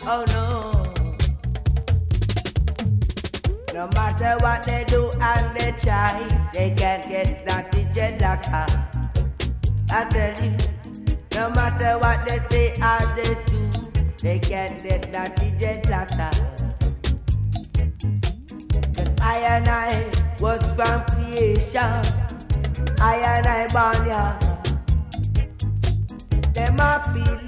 Oh no. No matter what they do and they try, they can't get that doctor. I tell you, no matter what they say or they do, they can't get that doctor. Cause I and I was from creation, I and I born ya. Them a feel